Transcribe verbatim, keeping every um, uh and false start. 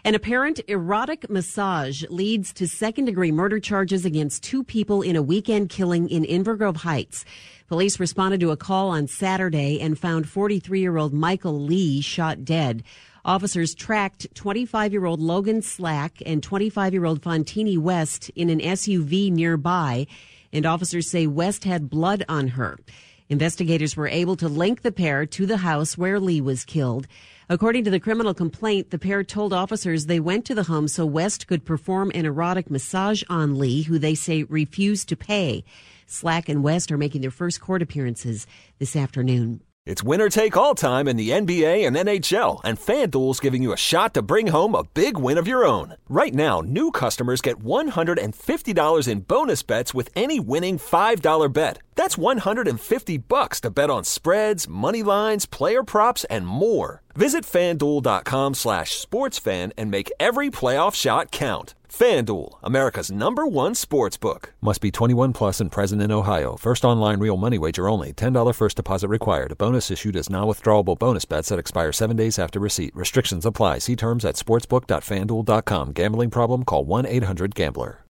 An apparent erotic massage leads to second-degree murder charges against two people in a weekend killing in Inver Grove Heights. Police responded to a call on Saturday and found forty-three-year-old Michael Lee shot dead. Officers tracked twenty-five-year-old Logan Slack and twenty-five-year-old Fontini West in an S U V nearby, and officers say West had blood on her. Investigators were able to link the pair to the house where Lee was killed. According to the criminal complaint, the pair told officers they went to the home so West could perform an erotic massage on Lee, who they say refused to pay. Slack and West are making their first court appearances this afternoon. It's winner take all time in the N B A and N H L, and FanDuel's giving you a shot to bring home a big win of your own. Right now, new customers get one hundred fifty dollars in bonus bets with any winning five dollar bet. That's one hundred fifty bucks to bet on spreads, money lines, player props, and more. Visit FanDuel.com slash sportsfan and make every playoff shot count. FanDuel, America's number one sportsbook. Must be twenty-one plus and present in Ohio. First online real money wager only. ten dollars first deposit required. A bonus issued as non-withdrawable bonus bets that expire seven days after receipt. Restrictions apply. See terms at sportsbook dot fanduel dot com. Gambling problem? Call one eight hundred gambler.